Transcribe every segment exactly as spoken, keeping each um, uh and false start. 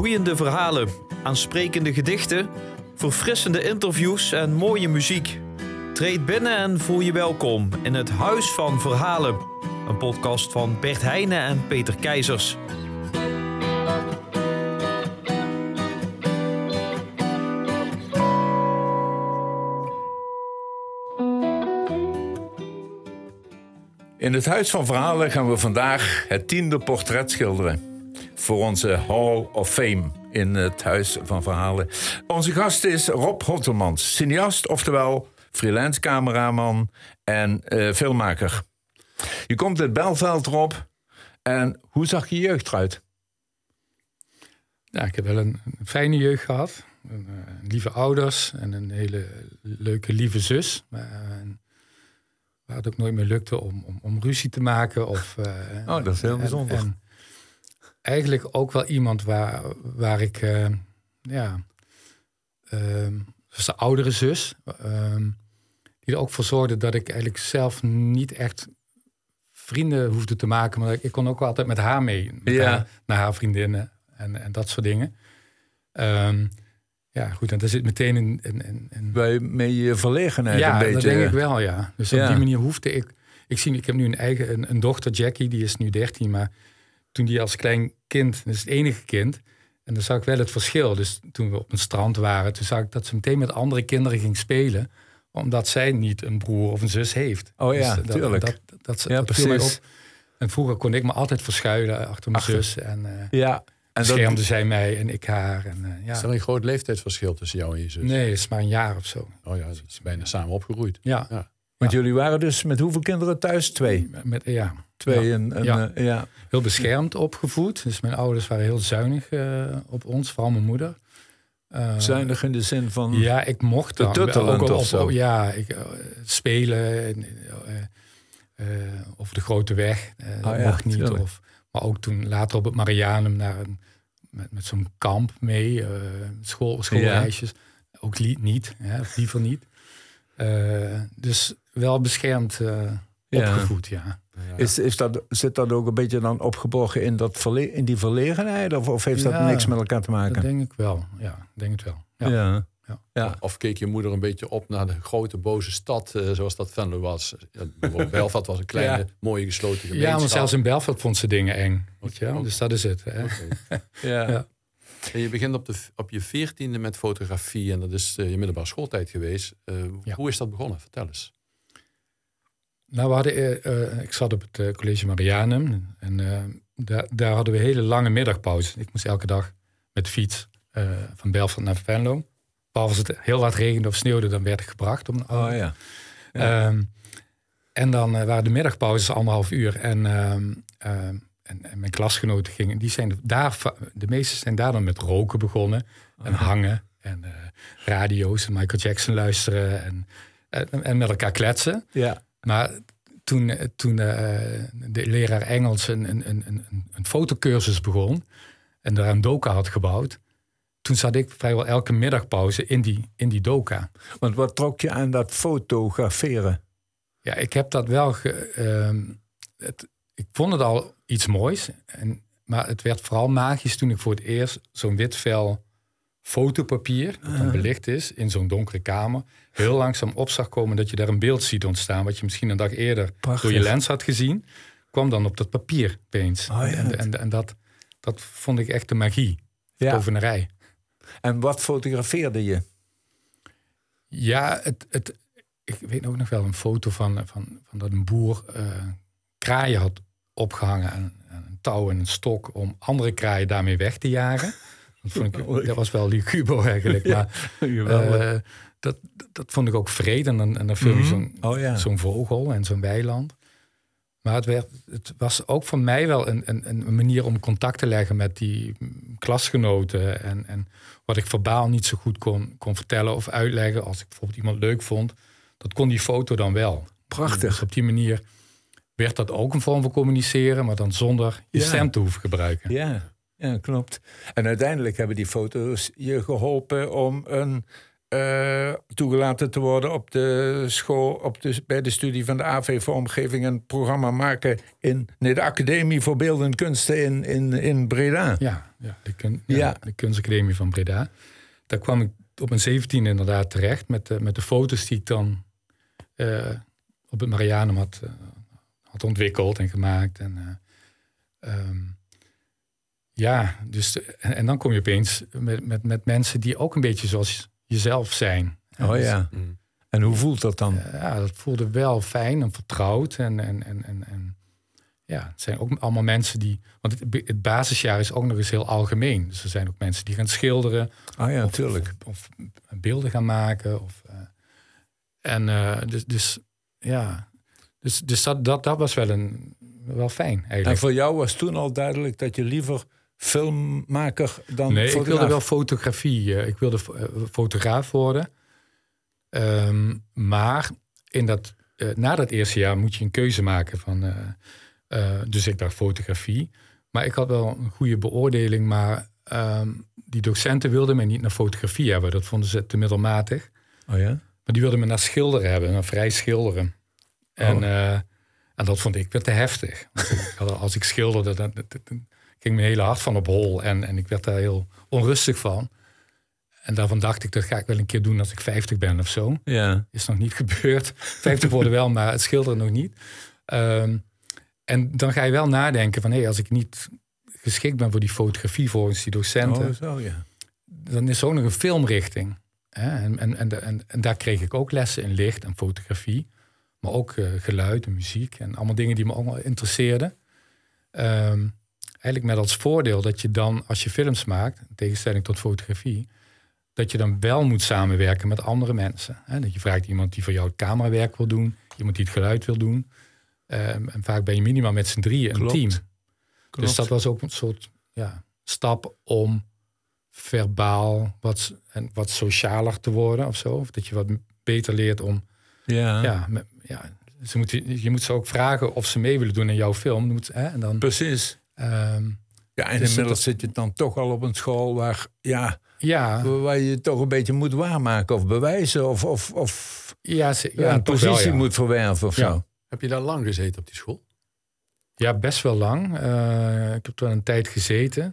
Boeiende verhalen, aansprekende gedichten, verfrissende interviews en mooie muziek. Treed binnen en voel je welkom in het Huis van Verhalen. Een podcast van Bert Heijnen en Peter Keizers. In het Huis van Verhalen gaan we vandaag het tiende portret schilderen. Voor onze Hall of Fame in het Huis van Verhalen. Onze gast is Rob Hottelmans, cineast, oftewel freelance cameraman en uh, filmmaker. Je komt uit Belveld, Rob. En hoe zag je jeugd eruit? Ja, ik heb wel een, een fijne jeugd gehad. Een, uh, lieve ouders en een hele leuke, lieve zus. Maar, uh, waar het ook nooit meer lukte om, om, om ruzie te maken. Of, uh, oh, dat is heel bijzonder. En, en eigenlijk ook wel iemand waar, waar ik... Uh, ja, uh, zoals de oudere zus. Uh, die er ook voor zorgde dat ik eigenlijk zelf niet echt vrienden hoefde te maken. Maar ik kon ook wel altijd met haar mee. Met ja. haar, naar haar vriendinnen en, en dat soort dingen. Um, ja, goed. En daar zit meteen een... een, een Bij met je verlegenheid ja, een beetje. Ja, dat denk ik wel, ja. Dus ja. op die manier hoefde ik... Ik, zie, ik heb nu een eigen een, een dochter, Jackie, die is nu dertien. Maar toen die als klein kind, dat is het enige kind... En dan zag ik wel het verschil. Dus toen we op een strand waren, toen zag ik dat ze meteen met andere kinderen ging spelen, omdat zij niet een broer of een zus heeft. Oh ja, dus dat, tuurlijk. Dat, dat, dat, ja, dat viel mij precies. op. En vroeger kon ik me altijd verschuilen achter mijn Achter. zus. En, uh, ja. En beschermde dat... zij mij en ik haar. En, uh, ja. Is er een groot leeftijdsverschil tussen jou en je zus? Nee, dat is maar een jaar of zo. Oh ja, dat is bijna samen opgegroeid. Ja. ja. Want ja. jullie waren dus met hoeveel kinderen thuis? Twee? Met, ja. Twee ja. en, en ja. Uh, ja. Heel beschermd opgevoed. Dus mijn ouders waren heel zuinig uh, op ons, vooral mijn moeder. Uh, zuinig in de zin van... Ja, ik mocht dan. Tuttelend ook al, of zo? Ja, ik, uh, spelen uh, uh, over de grote weg. Uh, oh, dat ja, mocht niet. Of, maar ook toen later op het Marianum naar een, met, met zo'n kamp mee. Uh, school, schoolreisjes. Ja. Ook li- niet. Hè, of liever niet. Uh, dus wel beschermd uh, opgevoed, ja. ja. Ja. Is, is dat, zit dat ook een beetje dan opgeborgen in, dat verle- in die verlegenheid? Of, of heeft ja, dat niks met elkaar te maken? Dat denk ik wel. Ja, denk het wel. Ja. Ja. Ja. Ja. Of, of keek je moeder een beetje op naar de grote boze stad, uh, zoals dat Venlo was? Ja, Belveld was een kleine, ja. mooie gesloten gemeenschap. Ja, maar zelfs in Belveld vond ze dingen eng. Weet je wel? Dus dat is het. Hè? Okay. ja. Ja. En je begint op, de, op je veertiende met fotografie en dat is uh, je middelbare schooltijd geweest. Uh, ja. Hoe is dat begonnen? Vertel eens. Nou, we hadden, uh, uh, ik zat op het uh, college Marianum en uh, daar, daar hadden we hele lange middagpauze. Ik moest elke dag met de fiets uh, van Belveld naar Venlo. Behalve als het heel hard regende of sneeuwde, dan werd ik gebracht. Om, oh ja. ja. Um, en dan uh, waren de middagpauzes anderhalf uur. En, uh, uh, en, en mijn klasgenoten gingen, die zijn daar, de meesten zijn daar dan met roken begonnen. En oh. hangen en uh, radio's en Michael Jackson luisteren en, en, en met elkaar kletsen. Ja. Maar toen, toen uh, de leraar Engels een, een, een, een, een fotocursus begon en daar een doka had gebouwd, toen zat ik vrijwel elke middagpauze in die, in die doka. Want wat trok je aan dat fotograferen? Ja, ik heb dat wel... Ge, uh, het, ik vond het al iets moois, en, maar het werd vooral magisch toen ik voor het eerst zo'n wit vel fotopapier, dat dan belicht is, in zo'n donkere kamer, heel langzaam op zag komen dat je daar een beeld ziet ontstaan, wat je misschien een dag eerder Prachtig. door je lens had gezien, kwam dan op dat papier opeens. Oh, ja. En, en, en dat, dat vond ik echt de magie, ja. tovenarij. En wat fotografeerde je? Ja, het, het, ik weet ook nog wel een foto van, van, van dat een boer uh, kraaien had opgehangen aan, aan een touw en een stok om andere kraaien daarmee weg te jagen. Dat, vond ik, dat was wel luguber eigenlijk. Maar uh, dat, dat vond ik ook vreed. En dan, en dan film je mm-hmm. zo'n, oh, ja. zo'n vogel en zo'n weiland. Maar het, werd, het was ook voor mij wel een, een, een manier om contact te leggen met die klasgenoten. En, en wat ik verbaal niet zo goed kon, kon vertellen of uitleggen. Als ik bijvoorbeeld iemand leuk vond, dat kon die foto dan wel. Prachtig. Dus op die manier werd dat ook een vorm van communiceren, maar dan zonder je ja. stem te hoeven gebruiken. Ja. Ja, klopt. En uiteindelijk hebben die foto's je geholpen om een uh, toegelaten te worden op de school, op de, bij de studie van de A V vormgeving een programma maken in nee, de Academie voor Beeldende Kunsten in, in, in Breda. Ja, ja, de, kun, ja, ja. de Kunstacademie van Breda. Daar kwam ik op mijn zeventiende inderdaad terecht met de, met de foto's die ik dan uh, op het Marianum had, uh, had ontwikkeld en gemaakt. En, uh, um, ja, dus en, en dan kom je opeens met, met, met mensen die ook een beetje zoals jezelf zijn. Oh dus, ja. Mm. En hoe voelt dat dan? Uh, ja, dat voelde wel fijn en vertrouwd. En, en, en, en, en ja, het zijn ook allemaal mensen die... Want het, het basisjaar is ook nog eens heel algemeen. Dus er zijn ook mensen die gaan schilderen. Ah ja, of, natuurlijk. Of, of, of beelden gaan maken. Of, uh, en uh, dus, dus ja... Dus, dus dat, dat, dat was wel, een, wel fijn eigenlijk. En voor jou was toen al duidelijk dat je liever filmmaker dan nee, fotograaf? Ik wilde wel fotografie. Uh, ik wilde uh, fotograaf worden. Um, maar in dat, uh, na dat eerste jaar moet je een keuze maken van... Uh, uh, dus ik dacht fotografie. Maar ik had wel een goede beoordeling. Maar um, die docenten wilden mij niet naar fotografie hebben. Dat vonden ze te middelmatig. Oh ja? Maar die wilden me naar schilderen hebben. Naar vrij schilderen. En, oh. uh, en dat vond ik weer te heftig. Want ik had, als ik schilderde, dan, dan, dan ging mijn hele hart van op hol. En, en ik werd daar heel onrustig van. En daarvan dacht ik, dat ga ik wel een keer doen als ik vijftig ben of zo. Ja. Is nog niet gebeurd. vijftig worden wel, maar het schilderen nog niet. Um, en dan ga je wel nadenken van... hé, hey, als ik niet geschikt ben voor die fotografie volgens die docenten... Oh, zo, ja. dan is er ook nog een filmrichting. Hè? En, en, en, en, en daar kreeg ik ook lessen in licht en fotografie. Maar ook uh, geluid en muziek en allemaal dingen die me allemaal interesseerden. Um, eigenlijk met als voordeel dat je dan, als je films maakt... in tegenstelling tot fotografie... dat je dan wel moet samenwerken met andere mensen. Hè? Dat je vraagt iemand die voor jou het camerawerk wil doen... iemand die het geluid wil doen... Um, en vaak ben je minimaal met z'n drieën een Klopt. team. Klopt. Dus dat was ook een soort ja, stap om verbaal wat, en wat socialer te worden of zo. Of dat je wat beter leert om... Ja. Ja, met, ja ze moeten, je moet ze ook vragen of ze mee willen doen in jouw film. Moet, hè, en dan, Precies. Um, ja, en dus inmiddels dat, zit je dan toch al op een school waar... Ja, ja. waar je toch een beetje moet waarmaken of bewijzen... of, of, of ja, ze, ja, ja, een positie wel, ja. moet verwerven of ja. zo. Heb je daar lang gezeten op die school? Ja, best wel lang. Uh, ik heb er een tijd gezeten.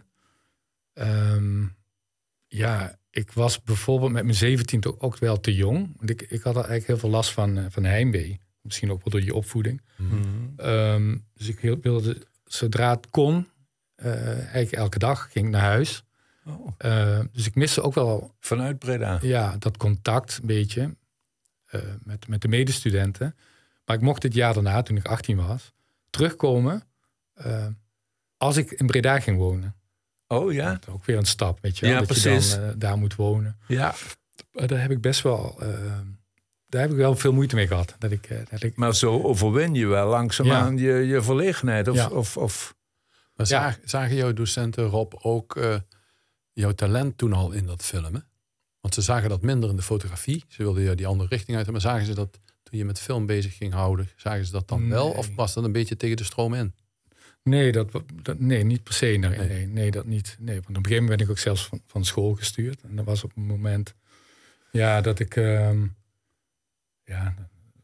Um, ja, ik was bijvoorbeeld met mijn zeventien ook, ook wel te jong. Want ik, ik had er eigenlijk heel veel last van, uh, van heimwee. Misschien ook wel door je opvoeding. Mm-hmm. Um, dus ik wilde, zodra het kon, uh, eigenlijk elke dag ging ik naar huis. Oh. Uh, dus ik miste ook wel... Vanuit Breda? Ja, dat contact een beetje uh, met, met de medestudenten. Maar ik mocht dit jaar daarna, toen ik achttien was, terugkomen uh, als ik in Breda ging wonen. Oh ja? Dat is ook weer een stap, weet je wel. Ja, dat precies. je dan uh, daar moet wonen. Ja. Maar daar heb ik best wel... Uh, daar heb ik wel veel moeite mee gehad. Dat ik, uh, dat ik... Maar zo overwin je wel langzaamaan ja. je, je verlegenheid. Of, ja. of, of... Maar Ja. zagen, zagen jouw docenten, Rob, ook uh, jouw talent toen al in dat filmen? Want ze zagen dat minder in de fotografie. Ze wilden je die andere richting uit. Maar zagen ze dat toen je met film bezig ging houden? Zagen ze dat dan Nee. wel? Of was dat een beetje tegen de stroom in? Nee, dat, dat, nee, niet per se. Nee, nee. Nee, nee, dat niet. Nee, want op een gegeven moment ben ik ook zelfs van, van school gestuurd. En dat was op een moment ja, dat ik... Um, ja,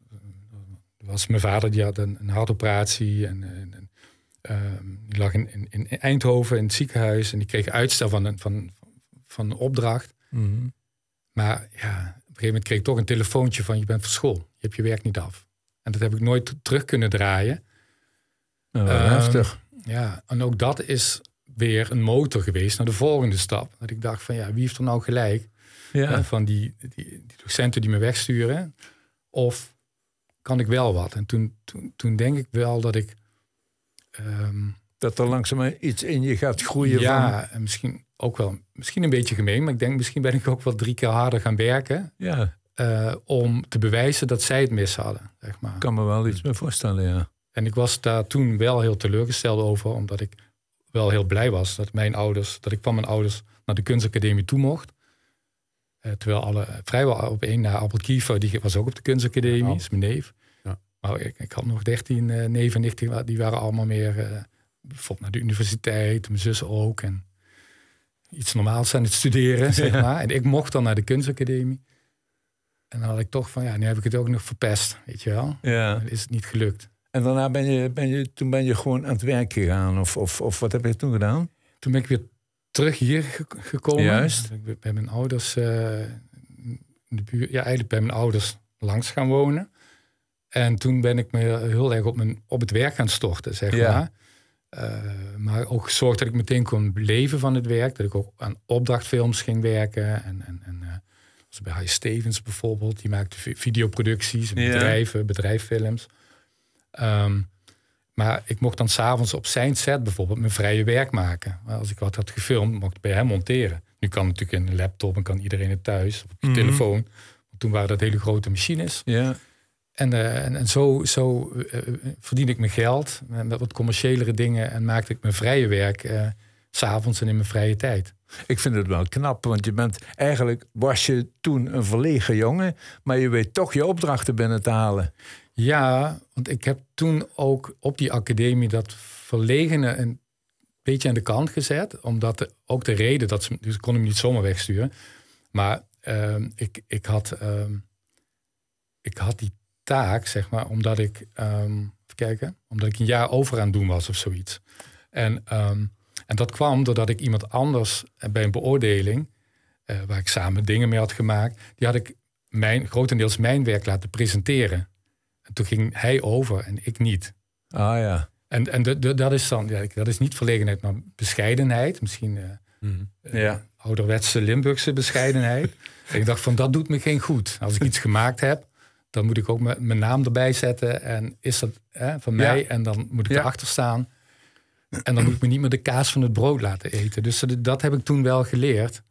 was mijn vader die had een, een hartoperatie. En, en, um, die lag in, in, in Eindhoven in het ziekenhuis. En die kreeg uitstel van een, van, van een opdracht. Mm-hmm. Maar ja, op een gegeven moment kreeg ik toch een telefoontje van... je bent van school, je hebt je werk niet af. En dat heb ik nooit terug kunnen draaien. Oh, Um, heftig. Ja, en ook dat is weer een motor geweest naar de volgende stap. Dat ik dacht van ja, wie heeft er nou gelijk? Ja. Hè, van die, die, die docenten die me wegsturen. Of kan ik wel wat? En toen, toen, toen denk ik wel dat ik... Um, dat er langzaam iets in je gaat groeien. ja, van... en misschien ook wel... Misschien een beetje gemeen, maar ik denk misschien ben ik ook wel drie keer harder gaan werken. Ja. Uh, om te bewijzen dat zij het mis hadden, zeg maar. Ik kan me wel iets meer voorstellen, ja. En ik was daar toen wel heel teleurgesteld over, omdat ik wel heel blij was dat mijn ouders, dat ik van mijn ouders naar de kunstacademie toe mocht. Uh, terwijl alle, vrijwel op één na Albert Kiefer, die was ook op de kunstacademie, ja, is mijn neef. Ja. Maar ik, ik had nog dertien uh, neven en nichten, die waren allemaal meer, uh, bijvoorbeeld naar de universiteit, mijn zus ook. En iets normaals aan het studeren, zeg maar. En ik mocht dan naar de kunstacademie. En dan had ik toch van, ja, nu heb ik het ook nog verpest, weet je wel. Ja. Dan is het niet gelukt. En daarna ben je, ben je, toen ben je gewoon aan het werk gegaan? Of, of, of wat heb je toen gedaan? Toen ben ik weer terug hier ge- gekomen. Juist. Ik ben bij mijn ouders, uh, in de buurt, ja, eigenlijk bij mijn ouders langs gaan wonen. En toen ben ik me heel erg op, mijn, op het werk gaan storten, zeg Ja. maar. Uh, maar ook gezorgd dat ik meteen kon leven van het werk. Dat ik ook aan opdrachtfilms ging werken. En, en, en uh, zoals bij Hij Stevens bijvoorbeeld. Die maakte vi- videoproducties, Ja. bedrijven, bedrijffilms. Um, maar ik mocht dan s'avonds op zijn set bijvoorbeeld mijn vrije werk maken. Als ik wat had gefilmd, mocht ik bij hem monteren. Nu kan natuurlijk in een laptop en kan iedereen het thuis. Op je Mhm. telefoon. Want toen waren dat hele grote machines. Ja. En, uh, en, en zo, zo uh, verdiende ik mijn geld met wat commerciëlere dingen. En maakte ik mijn vrije werk uh, 's avonds en in mijn vrije tijd. Ik vind het wel knap, want je bent eigenlijk was je toen een verlegen jongen, maar je weet toch je opdrachten binnen te halen. Ja, want ik heb toen ook op die academie dat verlegene een beetje aan de kant gezet. Omdat de, ook de reden dat ze, dus ik kon hem niet zomaar wegsturen. Maar uh, ik, ik, had, uh, ik had die taak, zeg maar, omdat ik, um, even kijken, omdat ik een jaar over aan het doen was of zoiets. En, um, en dat kwam doordat ik iemand anders bij een beoordeling, uh, waar ik samen dingen mee had gemaakt, die had ik mijn, grotendeels mijn werk laten presenteren. En toen ging hij over en ik niet. Ah ja. En, en de, de, dat is dan, ja, dat is niet verlegenheid, maar bescheidenheid. Misschien uh, Mm. uh, Ja. ouderwetse Limburgse bescheidenheid. En ik dacht van, dat doet me geen goed. Als ik iets gemaakt heb, dan moet ik ook m- mijn naam erbij zetten. En is dat hè, van mij? Ja. En dan moet ik Ja. erachter staan. En dan moet ik me niet meer de kaas van het brood laten eten. Dus dat, dat heb ik toen wel geleerd.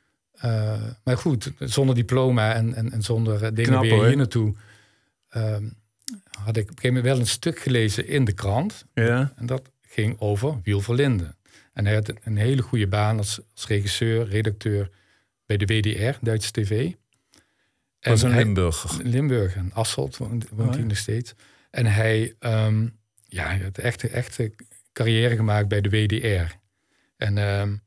Uh, maar goed, zonder diploma en, en, en zonder uh, dingen Knap, weer hoor. hier naartoe... Uh, had ik op een gegeven moment wel een stuk gelezen in de krant. Ja. En dat ging over Wiel Verlinde. En hij had een hele goede baan als, als regisseur, redacteur bij de W D R, Duitse tv. Dat is een hij- Limburger. Limburg en Asselt woont, woont Oh, hij ja. nog steeds. En hij, um, ja, hij had echt, echt een carrière gemaakt bij de W D R. En, um,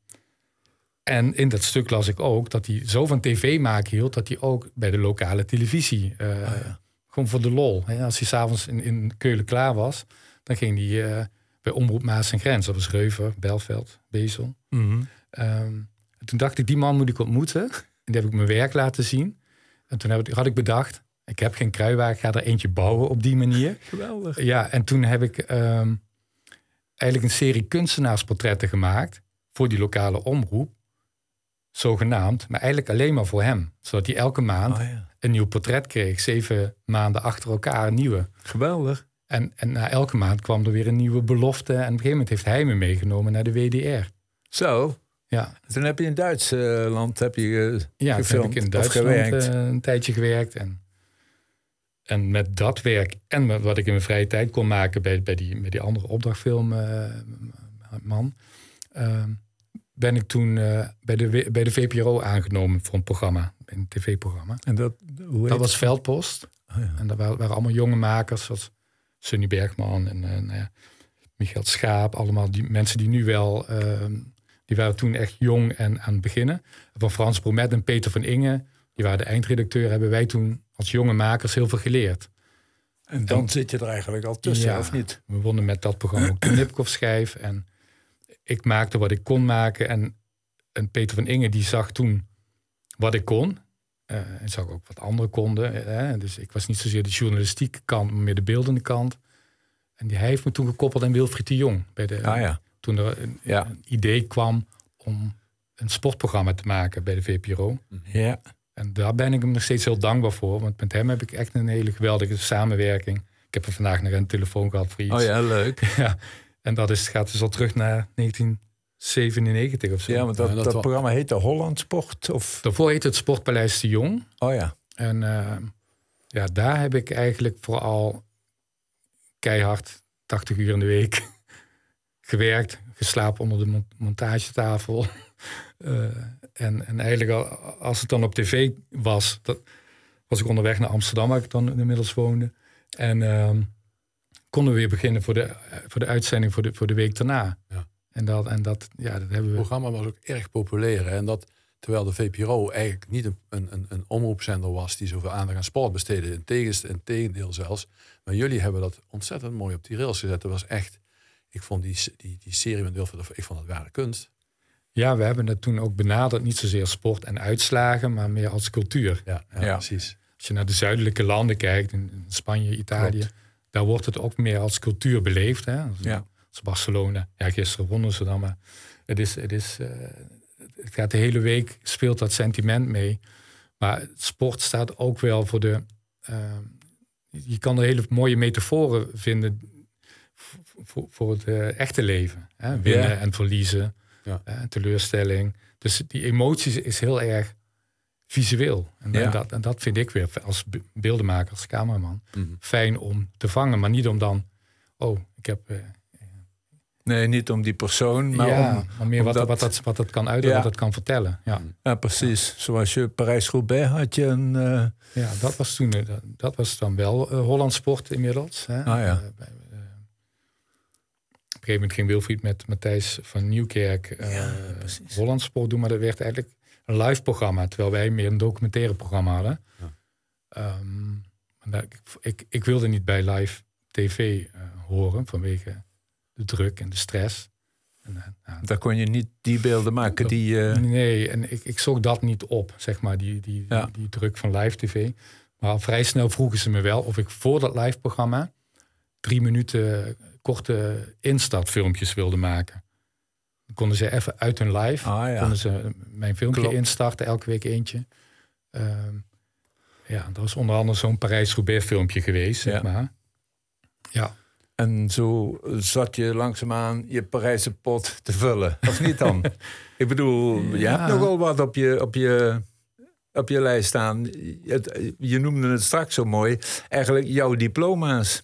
en in dat stuk las ik ook dat hij zo van tv maken hield, dat hij ook bij de lokale televisie, uh, Oh, ja. gewoon voor de lol. Hè? Als hij s'avonds in, in Keulen klaar was, dan ging hij uh, bij Omroep Maas en Grens. Dat was Reuver, Belveld, Bezel. Mhm. Um, en toen dacht ik, die man moet ik ontmoeten. En die heb ik mijn werk laten zien. En toen heb ik, had ik bedacht, ik heb geen kruiwagen, ik ga er eentje bouwen op die manier. Geweldig. Ja, en toen heb ik um, eigenlijk een serie kunstenaarsportretten gemaakt voor die lokale omroep. Zogenaamd, maar eigenlijk alleen maar voor hem. Zodat hij elke maand Oh, ja. een nieuw portret kreeg. Zeven maanden achter elkaar een nieuwe. Geweldig. En, en na elke maand kwam er weer een nieuwe belofte. En op een gegeven moment heeft hij me meegenomen naar de W D R. Zo. Ja, Toen heb je in Duitsland heb je uh, ja toen gefilmd heb ik in of Duitsland gewerkt. uh, een tijdje gewerkt. En, en met dat werk en met wat ik in mijn vrije tijd kon maken bij, bij, die, bij die andere opdrachtfilm uh, man, uh, ben ik toen uh, bij, de, bij de V P R O aangenomen voor een programma, een tv-programma. En dat, hoe heet Dat was Veldpost. Oh, ja. En dat waren, waren allemaal jonge makers, zoals Sunny Bergman en uh, nou ja, Michael Schaap. Allemaal die mensen die nu wel, uh, die waren toen echt jong en aan het beginnen. Van Frans Bromet en Peter van Inge, die waren de eindredacteur, hebben wij toen als jonge makers heel veel geleerd. En dan En- zit je er eigenlijk al tussen, Ja. of niet? We wonnen met dat programma ook de Nipkoff-schijf. En ik maakte wat ik kon maken. En, en Peter van Inge die zag toen wat ik kon. Uh, en zag ook wat anderen konden. Hè. Dus ik was niet zozeer de journalistieke kant, maar meer de beeldende kant. En die, hij heeft me toen gekoppeld aan Wilfried de Jong. Bij de, Ah ja. Toen er een, Ja. een idee kwam om een sportprogramma te maken bij de V P R O. Ja. En daar ben ik hem nog steeds heel dankbaar voor. Want met hem heb ik echt een hele geweldige samenwerking. Ik heb er vandaag nog een telefoon gehad voor iets. Oh ja, leuk. Ja, en dat is, gaat dus al terug naar negentien zevenennegentig of zo. Ja, want dat, Ja, dat dat wel- programma heette Holland Sport. Of... Daarvoor heette het Sportpaleis de Jong. Oh ja. En uh, ja, daar heb ik eigenlijk vooral keihard tachtig uur in de week gewerkt. Geslapen onder de mon- montagetafel. uh, en, en eigenlijk al, als het dan op tv was, dat, was ik onderweg naar Amsterdam, waar ik dan inmiddels woonde. En uh, konden we weer beginnen voor de, voor de uitzending voor de, voor de week daarna. Ja. En, dat, en dat, ja, dat hebben Het we... programma was ook erg populair. Hè? En dat Terwijl de V P R O eigenlijk niet een, een, een omroepzender was die zoveel aandacht aan sport besteedde. In tegenst- in tegendeel zelfs. Maar jullie hebben dat ontzettend mooi op die rails gezet. Dat was echt, ik vond die, die, die serie met Wilfred, ik vond het ware kunst. Ja, we hebben het toen ook benaderd, niet zozeer sport en uitslagen, maar meer als cultuur. Ja, ja, Ja. precies. Als je naar de zuidelijke landen kijkt, in Spanje, Italië, Klopt. daar wordt het ook meer als cultuur beleefd. Hè? Als, Ja. als Barcelona. Ja, gisteren wonnen ze dan, maar het is, het is, uh, het gaat de hele week speelt dat sentiment mee. Maar sport staat ook wel voor de. Uh, je kan er hele mooie metaforen vinden voor, voor het uh, echte leven. Hè? Winnen Ja. en verliezen, Ja. uh, teleurstelling. Dus die emoties is heel erg visueel. En, Ja. en, dat, en dat vind ik weer als be- beeldenmaker, als cameraman, Mm-hmm. fijn om te vangen. Maar niet om dan, oh, ik heb... Uh, Nee, niet om die persoon, maar ja, om... maar meer wat, omdat- wat, dat, wat dat kan uiten, Ja. wat dat kan vertellen. Ja, Ja, precies. Zoals je Parijs-Roubaix had je een... eh, ja dat was toen, uh, dat, dat was dan wel uh, Holland Sport inmiddels. Hè. Ah, ja. Uh, bij, uh, op een gegeven moment ging Wilfried met Matthijs van Nieuwkerk uh, Ja, precies. Holland Sport doen, maar dat werd eigenlijk een live programma, terwijl wij meer een documentaire programma hadden. Ja. Um, maar daar- ik, ik, ik wilde niet bij live tv uh, horen vanwege de druk en de stress. En, uh, nou, Daar kon je niet die beelden maken Dat- die... eh, Nee, en ik, ik zoek dat niet op, zeg maar, die, die, Ja. die, die druk van live tv. Maar al vrij snel vroegen ze me wel of ik voor dat live programma drie minuten korte instartfilmpjes wilde maken. Dan konden ze even uit hun live, Ah, ja. konden ze mijn filmpje Klopt. instarten, elke week eentje. Ehm, ja, dat was onder andere zo'n Parijs-Roubaix filmpje geweest, zeg Ja. maar. Ja. En zo zat je langzaamaan je Parijse pot te vullen. Of niet dan? Ik bedoel, je Ja. hebt nogal wat op je, op je, op je lijst staan. Het, je noemde het straks zo mooi. Eigenlijk jouw diploma's.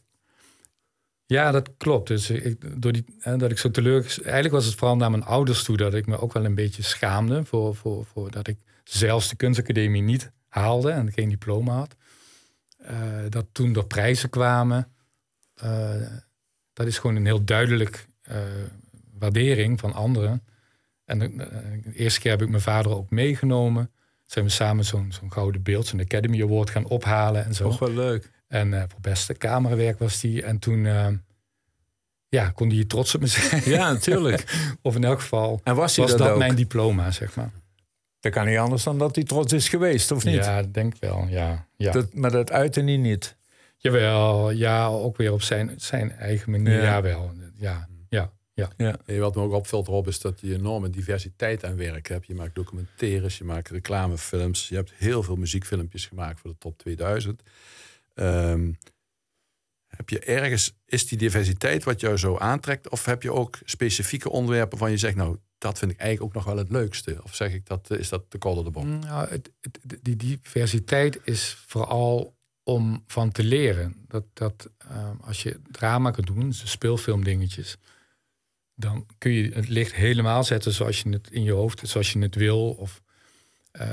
Ja, dat klopt. Dus ik, door die, hè, dat ik zo teleur... Eigenlijk was het vooral naar mijn ouders toe dat ik me ook wel een beetje schaamde voor, voor, voor dat ik zelfs de kunstacademie niet haalde en geen diploma had. Uh, dat toen er prijzen kwamen, uh, dat is gewoon een heel duidelijk uh, waardering van anderen. En uh, de eerste keer heb ik mijn vader ook meegenomen. Zijn we samen zo'n zo'n gouden beeld, zo'n Academy Award gaan ophalen en zo. Toch wel leuk. En uh, voor beste camerawerk was die. En toen uh, ja, kon hij trots op me zijn. Ja, natuurlijk. Of in elk geval En was hij was dat, dat ook? mijn diploma, zeg maar. Dat kan niet anders dan dat hij trots is geweest, of niet? Ja, ik denk wel, ja. ja. Dat, maar dat uitte hij niet. Jawel, ja, ook weer op zijn, zijn eigen manier. Ja. Ja, wel. Ja, ja, ja. Ja. En wat me ook opvalt, Rob, is dat je enorme diversiteit aan werk hebt. Je maakt documentaires, je maakt reclamefilms. Je hebt heel veel muziekfilmpjes gemaakt voor de top tweeduizend. Um, heb je ergens, is die diversiteit wat jou zo aantrekt? Of heb je ook specifieke onderwerpen van je zegt, nou, dat vind ik eigenlijk ook nog wel het leukste? Of zeg ik dat, is dat te kort door de bocht? Nou, het, het, die diversiteit is vooral om van te leren. Dat, dat um, als je drama kan doen, dus speelfilmdingetjes, dan kun je het licht helemaal zetten zoals je het in je hoofd, zoals je het wil. Of, uh,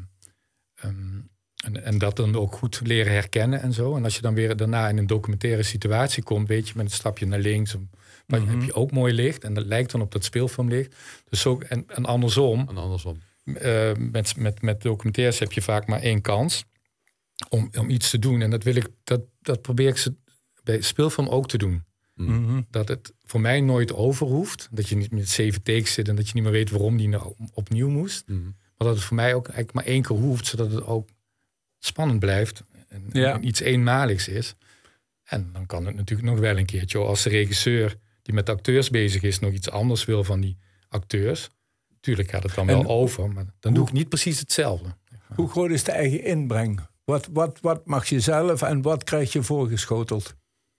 um, en, en dat dan ook goed leren herkennen en zo. En als je dan weer daarna in een documentaire situatie komt, weet je, met een stapje naar links, maar mm-hmm. heb je ook mooi licht. En dat lijkt dan op dat speelfilmlicht. Dus zo, en, en andersom. En andersom. Uh, met, met, met documentaires heb je vaak maar één kans om, om iets te doen. En dat wil ik, dat, dat probeer ik ze bij speelfilm ook te doen. Mm-hmm. Dat het voor mij nooit over hoeft. Dat je niet met zeven takes zit en dat je niet meer weet waarom die nou opnieuw moest. Mm-hmm. Maar dat het voor mij ook eigenlijk maar één keer hoeft, zodat het ook spannend blijft. En, ja. en iets eenmaligs is. En dan kan het natuurlijk nog wel een keertje. Als de regisseur die met acteurs bezig is nog iets anders wil van die acteurs. Tuurlijk gaat het dan en wel over, maar dan hoe, doe ik niet precies hetzelfde. Hoe groot is de eigen inbreng? Wat, wat, wat mag je zelf en wat krijg je voorgeschoteld?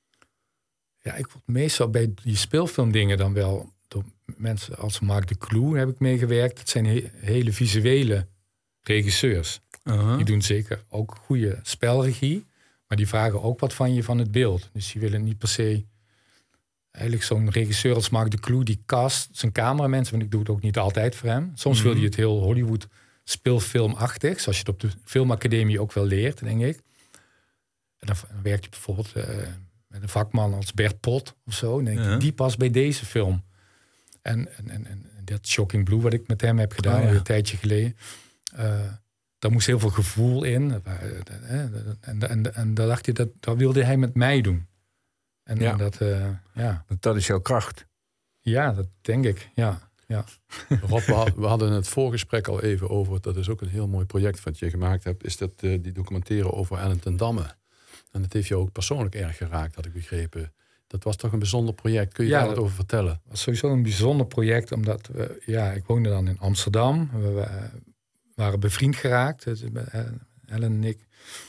Ja, ik word meestal bij die speelfilmdingen dan wel door mensen als Marc de Clou heb ik meegewerkt. Dat zijn he- hele visuele regisseurs. Uh-huh. Die doen zeker ook goede spelregie, maar die vragen ook wat van je van het beeld. Dus die willen niet per se. Eigenlijk zo'n regisseur als Marc de Clou, die cast zijn cameramensen, want ik doe het ook niet altijd voor hem. Soms mm-hmm. wil hij het heel Hollywood speelfilmachtig, zoals je het op de filmacademie ook wel leert, denk ik. En dan, dan werk je bijvoorbeeld uh, met een vakman als Bert Pot of zo. Dan denk ik, uh-huh. die past bij deze film. En, en, en, en dat Shocking Blue wat ik met hem heb gedaan, Oh, ja. een tijdje geleden. Uh, daar moest heel veel gevoel in. En, en, en, en daar dacht hij, dat, dat wilde hij met mij doen. En, Ja. en dat, uh, ja. Want dat is jouw kracht. Ja, dat denk ik, ja. ja. Rob, we, had, we hadden het voorgesprek al even over, dat is ook een heel mooi project wat je gemaakt hebt, is dat uh, die documentaire over Ellen ten Damme. En dat heeft je ook persoonlijk erg geraakt, had ik begrepen. Dat was toch een bijzonder project. Kun je ja, daar wat over vertellen? Het was sowieso een bijzonder project, omdat we, ja, ik woonde dan in Amsterdam. We, we waren bevriend geraakt, dus Ellen en ik.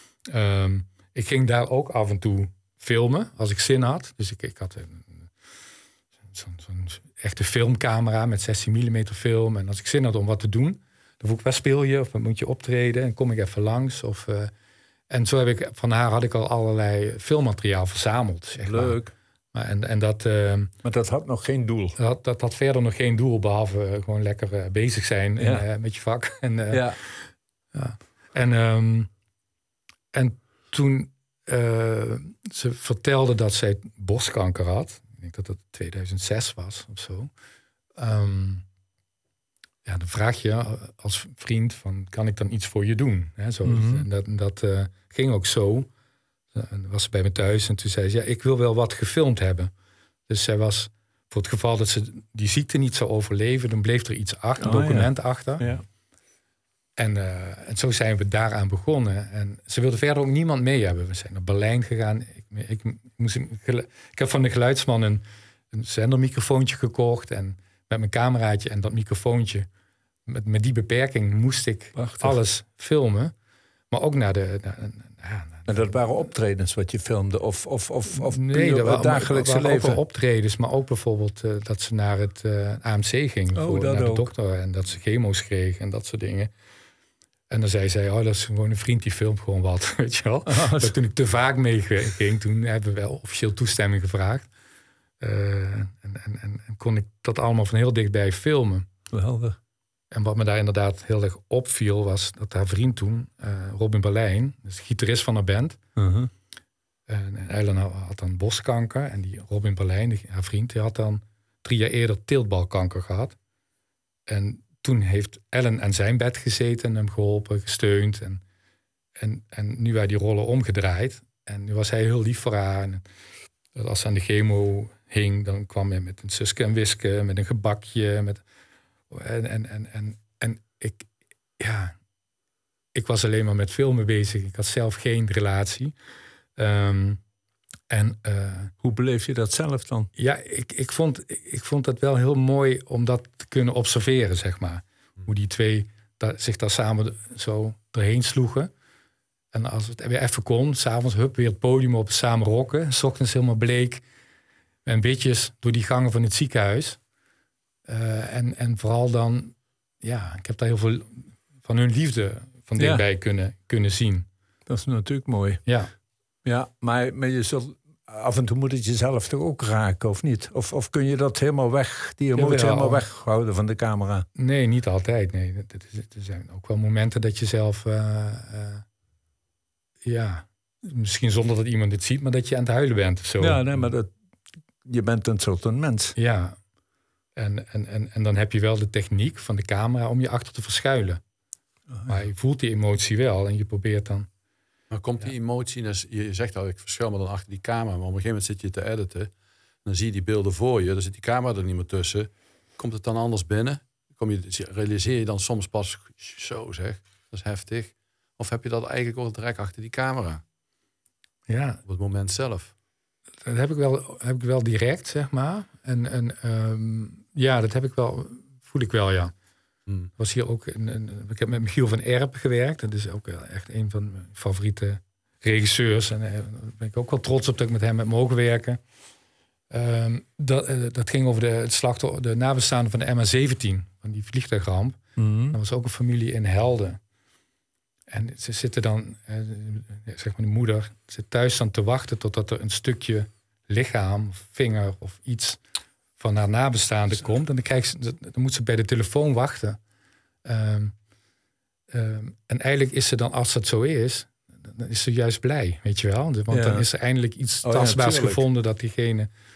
Um, ik ging daar ook af en toe filmen, als ik zin had. Dus ik, ik had een, zo'n, zo'n echte filmcamera met zestien millimeter film. En als ik zin had om wat te doen, dan vroeg ik, waar speel je? Of moet je optreden? En kom ik even langs? Of, uh, en zo heb ik, van haar had ik al allerlei filmmateriaal verzameld. Zeg Leuk. Maar. Maar, en, en dat, uh, maar dat had nog geen doel. Dat, dat had verder nog geen doel, behalve uh, gewoon lekker uh, bezig zijn ja. en, uh, met je vak. En, uh, ja. ja. En, um, en toen uh, ze vertelde dat zij borstkanker had. Ik denk dat dat tweeduizend zes was of zo. Um, ja, dan vraag je als vriend van, kan ik dan iets voor je doen? Hè, zo. Mm-hmm. En dat, dat uh, ging ook zo. En was ze bij me thuis en toen zei ze, ja, ik wil wel wat gefilmd hebben. Dus zij was, voor het geval dat ze die ziekte niet zou overleven, dan bleef er iets achter, een oh, document ja. achter. Ja. En, uh, en zo zijn we daaraan begonnen. En ze wilde verder ook niemand mee hebben. We zijn naar Berlijn gegaan. Ik, ik, ik, moest een, ik heb van de geluidsman een, een zendermicrofoontje gekocht en met mijn cameraatje en dat microfoontje. Met, met die beperking moest ik Prachtig. alles filmen. Maar ook naar de... Naar, naar, En dat waren optredens wat je filmde? Of, of, of, of nee, dat het dagelijkse waren leven? ook wel optredens, maar ook bijvoorbeeld uh, dat ze naar het uh, A M C ging. Oh, voor, dat naar de ook. dokter. En dat ze chemo's kreeg en dat soort dingen. En dan zei zij, oh, dat is gewoon een vriend die filmt gewoon wat. Weet je wel? Oh, dat toen ik te vaak mee ging, toen hebben we wel officieel toestemming gevraagd. Uh, en, en, en, en kon ik dat allemaal van heel dichtbij filmen. Geweldig. En wat me daar inderdaad heel erg opviel, was dat haar vriend toen, uh, Robin Berlijn, dus gitarist van haar band. Uh-huh. En, en Ellen had dan borstkanker. En die Robin Berlijn, die, haar vriend, die had dan drie jaar eerder teeltbalkanker gehad. En toen heeft Ellen aan zijn bed gezeten en hem geholpen, gesteund. En, en, en nu waren die rollen omgedraaid. En nu was hij heel lief voor haar. En als ze aan de chemo hing, dan kwam hij met een suske en wiske, met een gebakje, met... En, en, en, en, en ik, ja, ik was alleen maar met filmen bezig. Ik had zelf geen relatie. Um, en, uh, Hoe beleef je dat zelf dan? Ja, ik, ik, vond, ik vond het wel heel mooi om dat te kunnen observeren, zeg maar. Hoe die twee da- zich daar samen zo doorheen sloegen. En als het weer even kon, s'avonds hup, weer het podium op, samen rocken. 's Ochtends helemaal bleek. En bitjes door die gangen van het ziekenhuis. Uh, en, en vooral dan, ja, ik heb daar heel veel van hun liefde van dichtbij ja. kunnen, kunnen zien. Dat is natuurlijk mooi. Ja, ja maar, maar je zult, af en toe moet het jezelf toch ook raken, of niet? Of, of kun je dat helemaal weg, die emotie ja, helemaal weghouden van de camera? Nee, niet altijd. Nee. Er zijn ook wel momenten dat je zelf, uh, uh, ja, misschien zonder dat iemand het ziet, maar dat je aan het huilen bent of zo. Ja, nee, maar dat, je bent een soort een mens. Ja. En, en, en, en dan heb je wel de techniek van de camera om je achter te verschuilen. Oh, ja. Maar je voelt die emotie wel en je probeert dan... Maar komt die ja. emotie, je zegt al, ik verschuil me dan achter die camera, maar op een gegeven moment zit je te editen, en dan zie je die beelden voor je, dan zit die camera er niet meer tussen. Komt het dan anders binnen? Kom je, realiseer je dan soms pas, zo zeg, dat is heftig. Of heb je dat eigenlijk ook direct achter die camera? Ja. Op het moment zelf. Dat heb ik wel, heb ik wel direct, zeg maar. En, en um, ja, dat heb ik wel, voel ik wel, ja. Hmm. Was hier ook een, een, ik heb met Michiel van Erp gewerkt. Dat is ook echt een van mijn favoriete regisseurs. En daar ben ik ook wel trots op dat ik met hem heb mogen werken. Um, dat, uh, dat ging over de, het slachtoffer, de nabestaanden van de M H zeventien, van die vliegtuigramp. Hmm. Dat was ook een familie in Helden. En ze zitten dan, uh, zeg maar de moeder, zit thuis dan te wachten totdat er een stukje lichaam, vinger of iets van haar nabestaande komt. En dan, krijgt ze, dan moet ze bij de telefoon wachten. Um, um, en eigenlijk is ze dan, als dat zo is, dan is ze juist blij, weet je wel. Want ja. dan is er eindelijk iets oh, tastbaars ja, gevonden dat diegene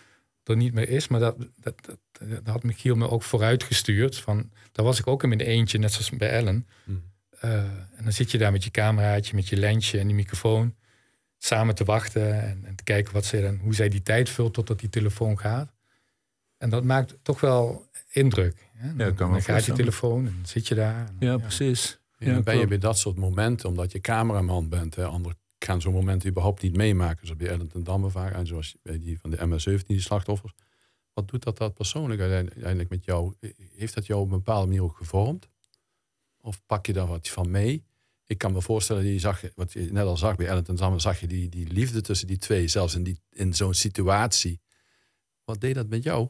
er niet meer is. Maar dat, dat, dat, dat had Michiel me ook vooruitgestuurd. Van, daar was ik ook in mijn eentje, net zoals bij Ellen. Mm. Uh, en dan zit je daar met je cameraatje, met je lensje en die microfoon. Samen te wachten en, en te kijken wat zij dan, hoe zij die tijd vult totdat die telefoon gaat. En dat maakt toch wel indruk. Hè? Dan, Ja, dan gaat die telefoon en dan zit je daar. En, Ja, ja, precies. Ja, dan Ja, ben je klopt. bij dat soort momenten, omdat je cameraman bent. Hè. Anderen gaan zo'n momenten überhaupt niet meemaken. Zoals bij Ellen ten Damme vaak. En zoals bij die van de M H zeventien, die slachtoffers. Wat doet dat dat persoonlijk uiteindelijk met jou? Heeft dat jou op een bepaalde manier ook gevormd? Of pak je daar wat van mee? Ik kan me voorstellen, je zag, wat je net al zag bij Ellen ten Damme, zag je die, die liefde tussen die twee. Zelfs in, die, in zo'n situatie. Wat deed dat met jou?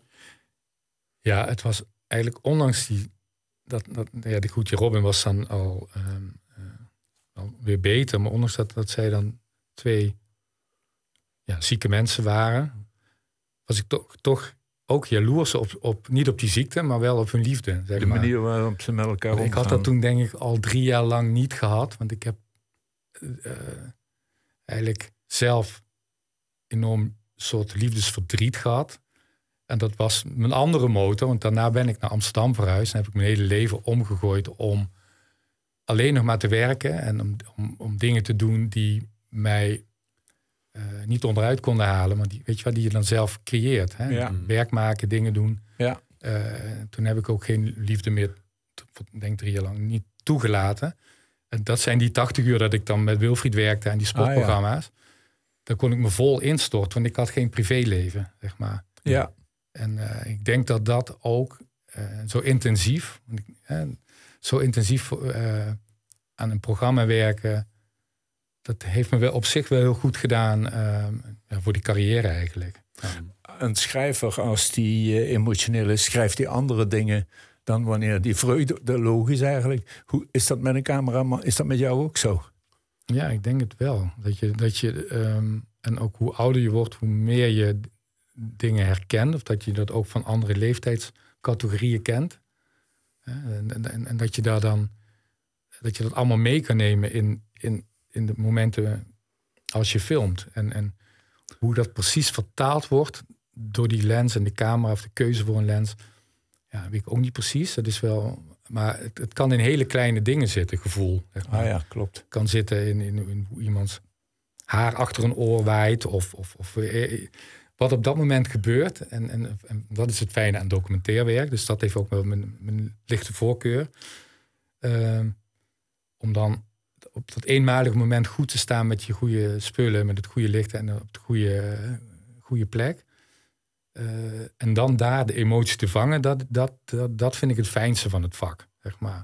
ja, het was eigenlijk ondanks die... Dat, dat, ja, die goedje Robin was dan al, um, uh, al weer beter. Maar ondanks dat, dat zij dan twee ja, zieke mensen waren... was ik toch, toch ook jaloers op, op... niet op die ziekte, maar wel op hun liefde. Zeg De maar. manier waarop ze met elkaar omgaan. Ik had dat toen denk ik al drie jaar lang niet gehad. Want ik heb uh, eigenlijk zelf enorm soort liefdesverdriet gehad. En dat was mijn andere motor. Want daarna ben ik naar Amsterdam verhuisd. En heb ik mijn hele leven omgegooid om alleen nog maar te werken. En om, om, om dingen te doen die mij uh, niet onderuit konden halen. Maar die, weet je wat, die je dan zelf creëert. Hè? Ja. Werk maken, dingen doen. Ja. Uh, toen heb ik ook geen liefde meer, ik denk drie jaar lang, niet toegelaten. En dat zijn die tachtig uur dat ik dan met Wilfried werkte en die sportprogramma's. Ah, ja. Daar kon ik me vol instorten, want ik had geen privéleven, zeg maar. Ja. En uh, ik denk dat dat ook uh, zo intensief, uh, zo intensief uh, aan een programma werken, dat heeft me wel op zich wel heel goed gedaan uh, ja, voor die carrière eigenlijk. Ja. Een schrijver, als die uh, emotioneel is, schrijft die andere dingen dan wanneer die vreugde, de logisch eigenlijk. Hoe is dat met een cameraman? Is dat met jou ook zo? Ja, ik denk het wel. Dat je, dat je um, en ook hoe ouder je wordt, hoe meer je dingen herkent. Of dat je dat ook van andere leeftijdscategorieën kent. En, en, en dat je daar dan, dat je dat allemaal mee kan nemen in, in, in de momenten als je filmt. En, en hoe dat precies vertaald wordt door die lens en de camera of de keuze voor een lens, ja, weet ik ook niet precies. Dat is wel, maar het, het kan in hele kleine dingen zitten, gevoel. Zeg maar. Ah ja, klopt. Het kan zitten in, in, in hoe iemands haar achter een oor waait of, of, of eh, wat op dat moment gebeurt. En, en, en dat is het fijne aan documentairwerk. Dus dat heeft ook wel mijn, mijn lichte voorkeur. Uh, om dan op dat eenmalige moment goed te staan met je goede spullen, met het goede licht en op de goede, goede plek. Uh, en dan daar de emotie te vangen, dat, dat, dat, dat vind ik het fijnste van het vak, zeg maar.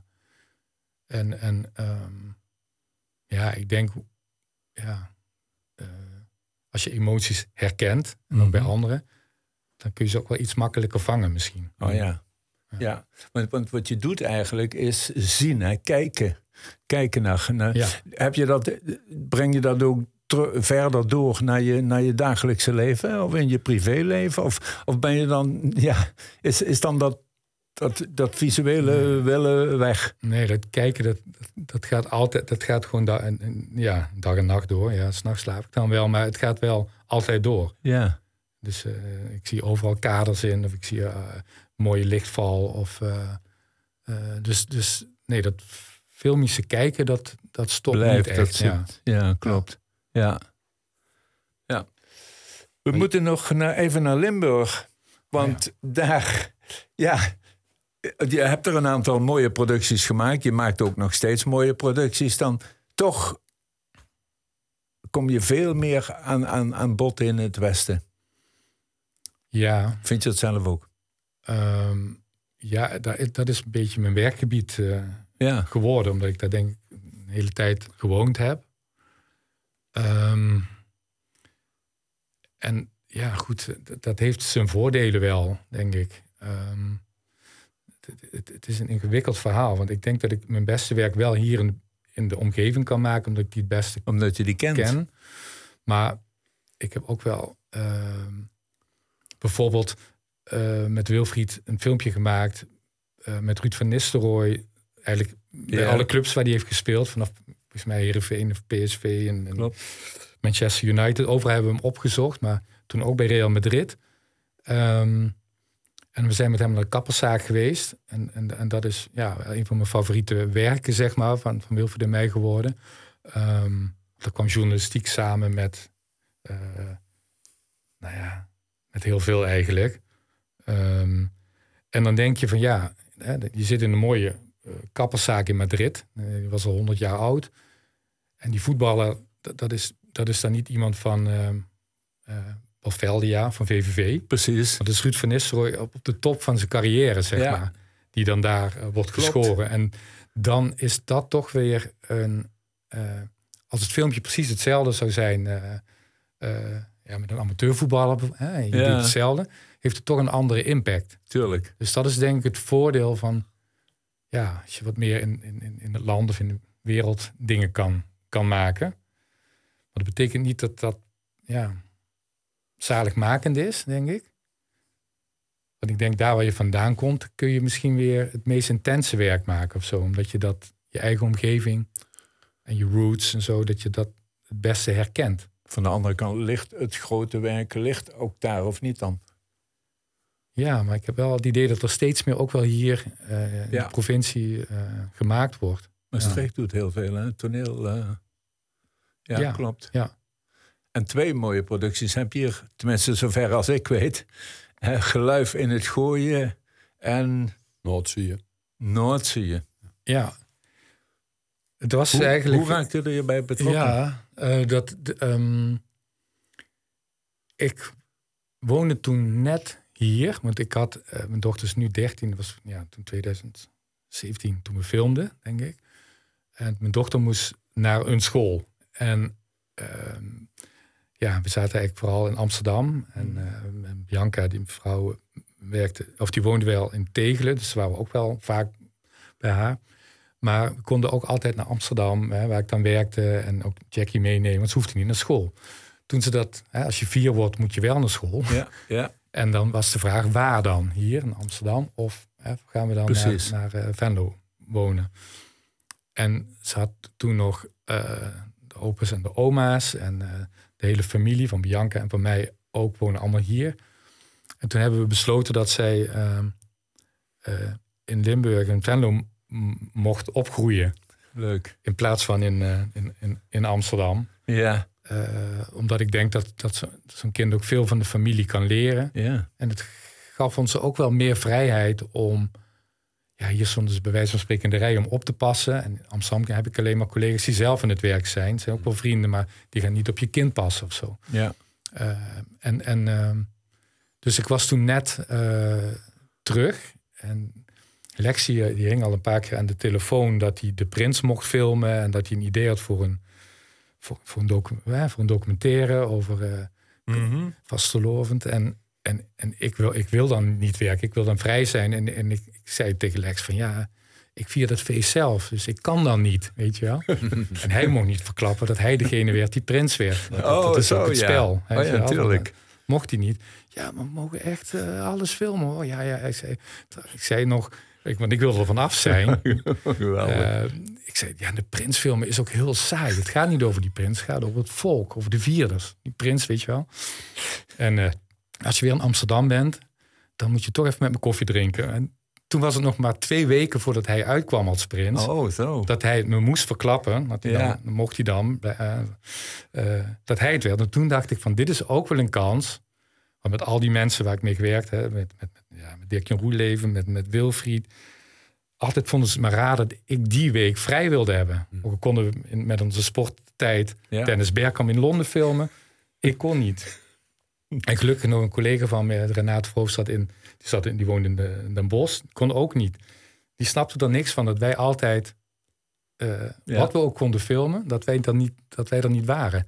En, en um, ja, ik denk, ja, uh, als je emoties herkent, en ook mm-hmm. bij anderen, dan kun je ze ook wel iets makkelijker vangen misschien. Oh ja, ja. ja. Want, want wat je doet eigenlijk is zien, hè? kijken. Kijken naar, naar ja. heb je dat, breng je dat ook tr- verder door naar je, naar je dagelijkse leven of in je privéleven? Of, of ben je dan, ja, is, is dan dat, dat, dat visuele nee. willen weg? Nee, dat kijken, dat, dat gaat altijd, dat gaat gewoon da- ja, dag en nacht door. Ja, 's nachts slaap ik dan wel, maar het gaat wel altijd door. Ja. Dus uh, ik zie overal kaders in, of ik zie uh, mooie lichtval. Of, uh, uh, dus, dus nee, dat filmische kijken, dat, dat stopt Blijft, niet echt. Dat ja. ja, klopt. Ja. ja. We maar moeten je... nog naar, even naar Limburg. Want oh ja. daar, ja, je hebt er een aantal mooie producties gemaakt. Je maakt ook nog steeds mooie producties. Dan toch kom je veel meer aan, aan, aan bod in het Westen. Ja. Vind je het zelf ook? Um, ja, dat, dat is een beetje mijn werkgebied uh, ja. geworden. Omdat ik daar denk ik een hele tijd gewoond heb. Um, en ja, goed, dat, dat heeft zijn voordelen wel, denk ik. Um, het, het, het is een ingewikkeld verhaal. Want ik denk dat ik mijn beste werk wel hier in, in de omgeving kan maken. Omdat ik die het beste omdat je die kent. ken. Maar ik heb ook wel uh, bijvoorbeeld uh, met Wilfried een filmpje gemaakt. Uh, met Ruud van Nistelrooy. Eigenlijk bij ja. alle clubs waar hij heeft gespeeld. Vanaf volgens mij Heerenveen of P S V en, en Manchester United. Overal hebben we hem opgezocht. Maar toen ook bij Real Madrid. Um, en we zijn met hem naar de kapperszaak geweest. En, en, en dat is ja, een van mijn favoriete werken, zeg maar, van, van Wilfried en mij geworden. Um, daar kwam journalistiek samen met, uh, nou ja, met heel veel eigenlijk. Um, en dan denk je van ja, hè, je zit in een mooie uh, kapperszaak in Madrid. Uh, die was al honderd jaar oud. En die voetballer, dat, dat, is, dat is dan niet iemand van uh, uh, Veldia, van V V V. Precies. Dat is Ruud van Nistelrooy op, op de top van zijn carrière, zeg ja. maar. Die dan daar uh, wordt Klopt. geschoren. En dan is dat toch weer een... Uh, als het filmpje precies hetzelfde zou zijn... Uh, uh, ja, met een amateurvoetballer, hè, en je ja. doet hetzelfde... heeft het toch een andere impact. Tuurlijk. Dus dat is denk ik het voordeel van... ja, als je wat meer in, in, in het land of in de wereld dingen kan, kan maken. Maar dat betekent niet dat dat ja, zaligmakend is, denk ik. Want ik denk, daar waar je vandaan komt... kun je misschien weer het meest intense werk maken of zo. Omdat je dat, je eigen omgeving en je roots en zo... dat je dat het beste herkent. Van de andere kant ligt het grote werk ligt ook daar, of niet dan? Ja, maar ik heb wel het idee dat er steeds meer ook wel hier uh, in ja. de provincie uh, gemaakt wordt. Maastricht ja. doet heel veel, hè? Toneel. Uh... Ja, ja, klopt. Ja. En twee mooie producties heb je hier, tenminste zover als ik weet. Uh, Geluif in het Gooien en... Noordzee. Noordzee. Ja. Het was hoe, eigenlijk... Hoe raakte je erbij betrokken? Ja, uh, dat... Um, ik woonde toen net... hier, want ik had, uh, mijn dochter is nu dertien, dat was ja, toen twintig zeventien, toen we filmden, denk ik. En mijn dochter moest naar een school. En uh, ja, we zaten eigenlijk vooral in Amsterdam. En, uh, en Bianca, die mevrouw, werkte, of die woonde wel in Tegelen, dus waren we ook wel vaak bij haar. Maar we konden ook altijd naar Amsterdam, hè, waar ik dan werkte, en ook Jackie meenemen, want ze hoefde niet naar school. Toen ze dat, hè, als je vier wordt, moet je wel naar school. Ja, ja. En dan was de vraag, waar dan? Hier in Amsterdam? Of hè, gaan we dan Precies. naar, naar uh, Venlo wonen? En ze had toen nog uh, de opa's en de oma's... en uh, de hele familie van Bianca en van mij ook wonen allemaal hier. En toen hebben we besloten dat zij uh, uh, in Limburg en Venlo m- mocht opgroeien. Leuk. In plaats van in, uh, in, in, in Amsterdam. Ja. Uh, omdat ik denk dat, dat zo, zo'n kind ook veel van de familie kan leren. Ja. En het gaf ons ook wel meer vrijheid om... Ja, hier stonden ze bij wijze van spreken in de rij om op te passen. En in Amsterdam heb ik alleen maar collega's die zelf in het werk zijn. Het zijn ook wel vrienden, maar die gaan niet op je kind passen of zo. Ja. Uh, en, en, uh, dus ik was toen net uh, terug. En Lexie die hing al een paar keer aan de telefoon... dat hij de prins mocht filmen en dat hij een idee had voor een... Voor, voor, een docu- ja, voor een documentaire over uh, mm-hmm. vastelovend. En, en, en ik, wil, ik wil dan niet werken, ik wil dan vrij zijn. En, en ik, ik zei tegen Lex van ja, ik vier dat feest zelf. Dus ik kan dan niet, weet je wel. En hij mocht niet verklappen dat hij degene werd die prins werd. Dat, oh, dat is zo, ook het ja. spel. Oh ja, natuurlijk. Mocht hij niet. Ja, maar we mogen echt uh, alles filmen hoor. Ja, ja, ik zei, ik zei nog... Ik, want ik wilde er vanaf zijn. uh, ik zei, ja, de prins filmen is ook heel saai. Het gaat niet over die prins, het gaat over het volk, over de vierders. Die prins, weet je wel. En uh, als je weer in Amsterdam bent, dan moet je toch even met me koffie drinken. En toen was het nog maar twee weken voordat hij uitkwam als prins. Oh, zo. Dat hij het me moest verklappen. Dat hij ja. dan, dan mocht hij dan. Uh, uh, dat hij het werd. En toen dacht ik van, dit is ook wel een kans... met al die mensen waar ik mee gewerkt heb, met, met, ja, met Dirk-Jan Roeleven, met, met Wilfried. Altijd vonden ze het maar raar dat ik die week vrij wilde hebben. Hmm. Ook konden we in, met onze sporttijd ja. Dennis Bergkamp in Londen filmen. Ik kon niet. En gelukkig nog een collega van me, Renate Verhoofdstad, in, die, zat in, die woonde in, de, in Den Bosch. Kon ook niet. Die snapte er niks van dat wij altijd, uh, ja. wat we ook konden filmen, dat wij, dan niet, dat wij er niet waren.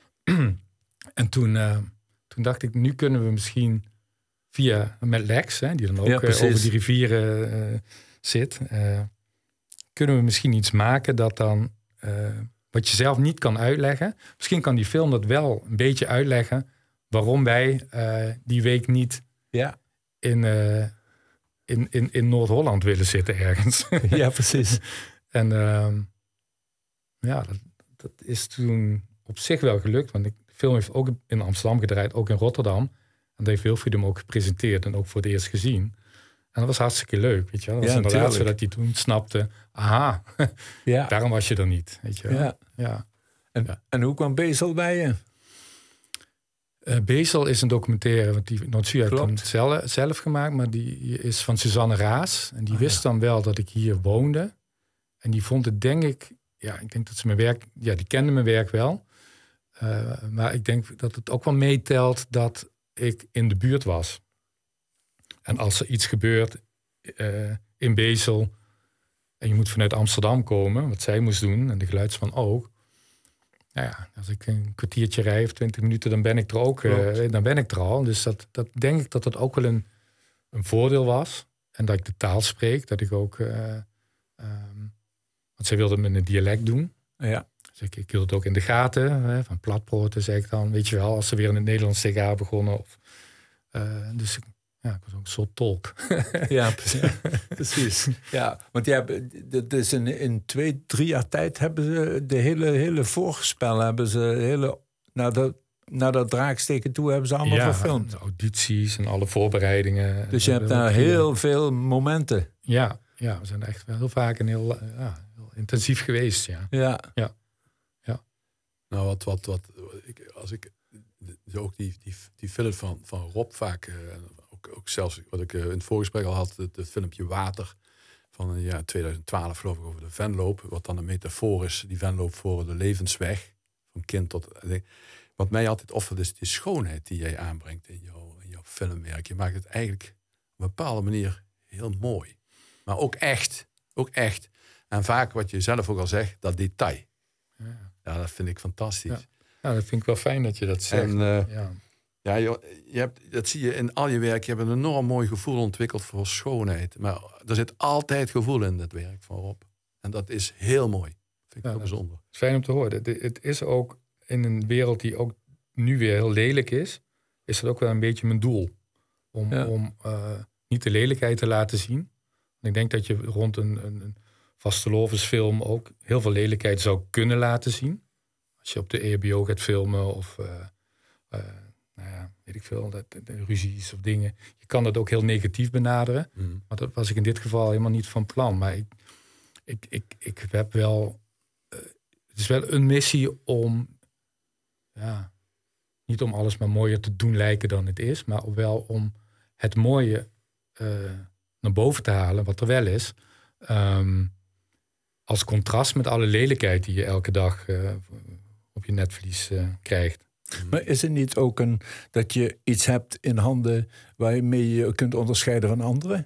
En toen... Uh, Toen dacht ik, nu kunnen we misschien via met Lex, hè, die dan ook ja, uh, over die rivieren uh, zit, uh, kunnen we misschien iets maken dat dan, uh, wat je zelf niet kan uitleggen. Misschien kan die film dat wel een beetje uitleggen waarom wij uh, die week niet ja. in, uh, in, in, in Noord-Holland willen zitten ergens. Ja, precies. En uh, ja, dat, dat is toen op zich wel gelukt, want ik... De film heeft ook in Amsterdam gedraaid, ook in Rotterdam. dat heeft Wilfried hem ook gepresenteerd en ook voor het eerst gezien. En dat was hartstikke leuk, weet je wel. Dat was Ja, inderdaad tuurlijk. zo dat hij toen snapte, aha, Ja. daarom was je er niet, weet je wel. Ja. Ja. En, Ja. en hoe kwam Bezel bij je? Uh, Bezel is een documentaire, want die Noordzuur heeft Klopt. hem zelf, zelf gemaakt, maar die is van Suzanne Raas. En die Ah, wist ja. dan wel dat ik hier woonde. En die vond het, denk ik, ja, ik denk dat ze mijn werk, ja, die kende mijn werk wel. Uh, maar ik denk dat het ook wel meetelt dat ik in de buurt was. En als er iets gebeurt uh, in Bezel en je moet vanuit Amsterdam komen, wat zij moest doen, en de geluidsman ook. Nou ja, als ik een kwartiertje rij of twintig minuten, dan ben ik er ook. Uh, dan ben ik er al. Dus dat, dat denk ik dat dat ook wel een, een voordeel was. En dat ik de taal spreek, dat ik ook. Uh, um, want zij wilde me een dialect doen. Ja. Dus ik, ik hield het ook in de gaten. Hè, van platbrood, zeg ik dan. Weet je wel, als ze weer in het Nederlands tegen haar begonnen. Of, uh, dus ik, ja, ik was ook een soort tolk. Ja, precies. precies. Ja, want je hebt, dat is in, in twee, drie jaar tijd hebben ze de hele, hele voorspel, hebben ze hele, naar, de, naar dat draaksteken toe hebben ze allemaal ja, verfilmd. de audities en alle voorbereidingen. Dus je hebt daar heel veel momenten. Ja, ja, we zijn echt wel heel vaak en heel, uh, ja, heel intensief geweest, ja. Ja. Ja. Ja. Nou, wat, wat, wat, ik, als ik, ook die, die, die film van, van Rob vaak, uh, ook, ook zelfs wat ik uh, in het voorgesprek al had, het, het filmpje Water van een jaar twintig twaalf geloof ik over de venloop, wat dan een metafoor is, die venloop voor de levensweg, van kind tot... Wat mij altijd opvalt is die schoonheid die jij aanbrengt in jouw, in jouw filmwerk. Je maakt het eigenlijk op een bepaalde manier heel mooi. Maar ook echt. Ook echt. En vaak wat je zelf ook al zegt, dat detail. Ja, ja dat vind ik fantastisch. Ja. Ja, dat vind ik wel fijn dat je dat zegt. En uh, ja, ja je, je hebt, dat zie je in al je werk. Je hebt een enorm mooi gevoel ontwikkeld voor schoonheid. Maar er zit altijd gevoel in het werk van Rob. En dat is heel mooi. Vind ik ja, heel bijzonder. Het is fijn om te horen. Het, het is ook in een wereld die ook nu weer heel lelijk is, is dat ook wel een beetje mijn doel. Om, ja. om uh, niet de lelijkheid te laten zien. En ik denk dat je rond een, een, een vastelovensfilm ook heel veel lelijkheid zou kunnen laten zien. Als je op de E H B O gaat filmen of uh, uh, nou ja, weet ik veel, dat, de ruzies of dingen. Je kan dat ook heel negatief benaderen. Mm. Maar dat was ik in dit geval helemaal niet van plan. Maar ik, ik, ik, ik heb wel... Uh, het is wel een missie om... Ja, niet om alles maar mooier te doen lijken dan het is, maar wel om het mooie uh, naar boven te halen, wat er wel is. Um, als contrast met alle lelijkheid die je elke dag uh, op je netvlies uh, krijgt. Maar is het niet ook een dat je iets hebt in handen waarmee je kunt onderscheiden van anderen?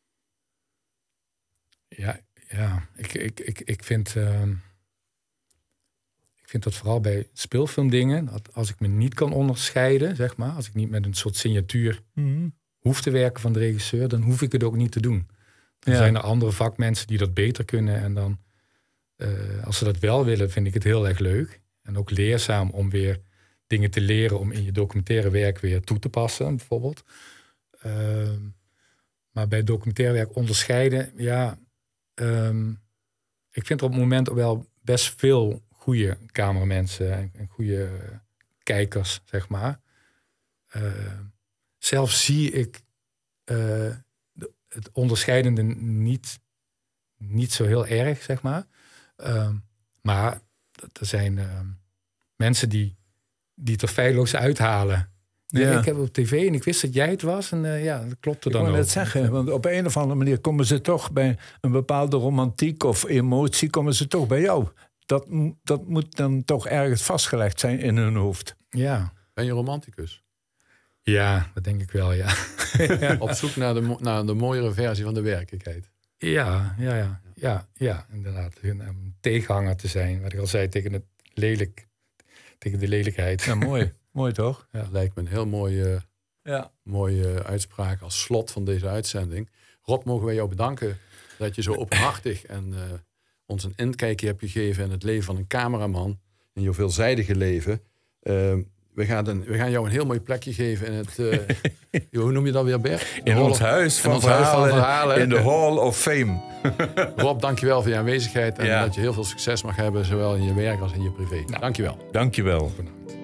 Ja, ja. Ik, ik, ik, ik vind... Uh, Ik vind dat vooral bij speelfilmdingen, dat als ik me niet kan onderscheiden, zeg maar, als ik niet met een soort signatuur mm-hmm. hoef te werken van de regisseur, dan hoef ik het ook niet te doen. Dan ja. zijn er andere vakmensen die dat beter kunnen. En dan, uh, als ze dat wel willen, vind ik het heel erg leuk. En ook leerzaam om weer dingen te leren om in je documentaire werk weer toe te passen, bijvoorbeeld. Uh, maar bij documentaire werk onderscheiden, ja, um, ik vind er op het moment ook wel best veel goede cameramensen en, en goede kijkers, zeg maar. Uh, zelf zie ik uh, de, het onderscheidende niet, niet zo heel erg, zeg maar. Uh, maar er zijn uh, mensen die, die het er feilloos uithalen. Ja. Ik heb op tv en ik wist dat jij het was en uh, ja, dat klopte dan ook. Ik wil net zeggen, want op een of andere manier komen ze toch bij een bepaalde romantiek of emotie, komen ze toch bij jou. Dat, dat moet dan toch ergens vastgelegd zijn in hun hoofd. Ja. Ben je romanticus? Ja, dat denk ik wel, ja. ja. Op zoek naar de, naar de mooiere versie van de werkelijkheid. Ja, ja, ja. Ja, ja inderdaad. Een tegenhanger te zijn, wat ik al zei, tegen het lelijk, tegen de lelijkheid. Ja, mooi. Mooi toch? Ja. Lijkt me een heel mooie, ja. mooie uitspraak als slot van deze uitzending. Rob, mogen wij jou bedanken dat je zo openhartig en uh, ons een inkijkje hebt gegeven in het leven van een cameraman. In je veelzijdige leven. Uh, we, gaan een, we gaan jou een heel mooi plekje geven in het... Uh, hoe noem je dat weer, Bert? In ons huis van, verhalen, van verhalen. In de Hall of Fame. Rob, dankjewel voor je aanwezigheid. En ja. dat je heel veel succes mag hebben. Zowel in je werk als in je privé. Nou, dankjewel. Dankjewel. Bedankt.